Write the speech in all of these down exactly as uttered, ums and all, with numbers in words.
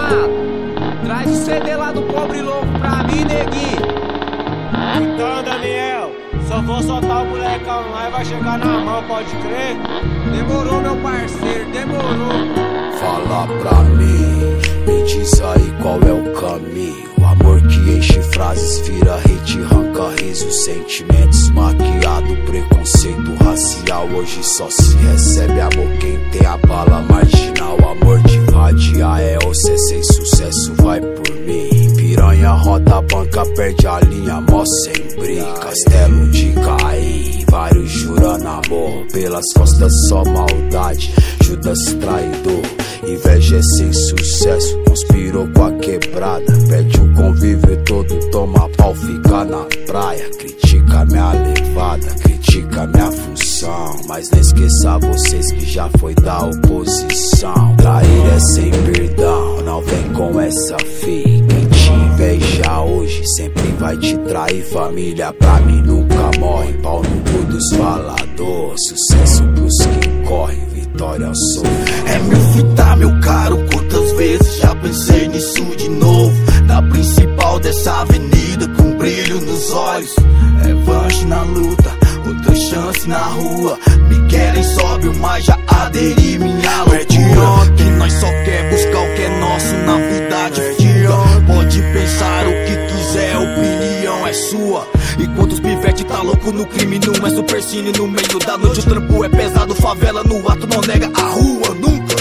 Renato, traz o C D lá do Pobre Louco pra mim, neguinho. Então, Daniel, só vou soltar o molecão lá e vai chegar na mão, pode crer? Demorou, meu parceiro, demorou. Fala pra mim, me diz aí qual é o caminho. O amor que enche frases, vira hate, arranca riso. Sentimentos maquiado, preconceito racial. Hoje só se recebe amor quem tem a bala marginal. Amor de vadia é o cê sem sucesso, vai por mim. Piranha roda a banca, perde a linha, mó sem brinca. Castelo de Caim, vários jurando amor. Pelas costas só maldade, Judas traidor. Inveja é sem sucesso, conspirou com a quebrada. Pede o convívio todo, toma pau, fica na praia. Critica minha levada, critica minha função. Mas não esqueça vocês que já foi da oposição. Trair é sem perdão, não vem com essa fita. Quem te inveja hoje sempre vai te trair. Família pra mim nunca morre, pau no cu dos falador. Sucesso pros que correm, vitória ao sol. É meu fita, meu caro, quantas vezes já pensei nisso de novo. Da principal dessa avenida com brilho nos olhos. Revanche na luta, outra chance na rua. Me querem sóbrio, mas já aderi minha loucura. Que nós só quer buscar o que é nosso na vida de fuga. Pode pensar o que quiser, a opinião é sua. Enquanto os pivete tá louco no crime, não é supercine no meio da noite. O trampo é pesado, favela no ato não nega a rua nunca.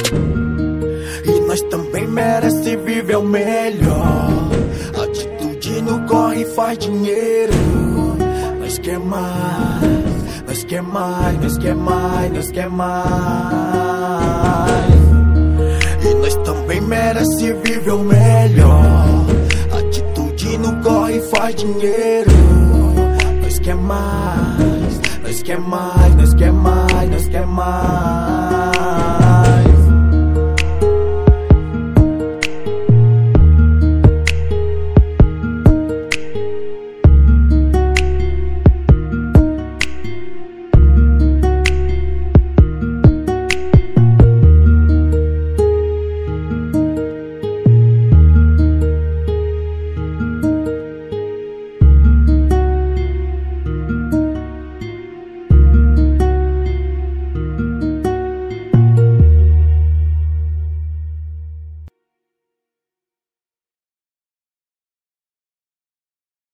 E nós também merece viver o melhor. Atitude no corre faz dinheiro. Nós quer mais, nós quer mais, nós quer mais, nós quer mais. E nós também merece viver o melhor. Atitude no corre faz dinheiro. Nós quer mais, nós quer mais, nós quer mais, nós quer mais.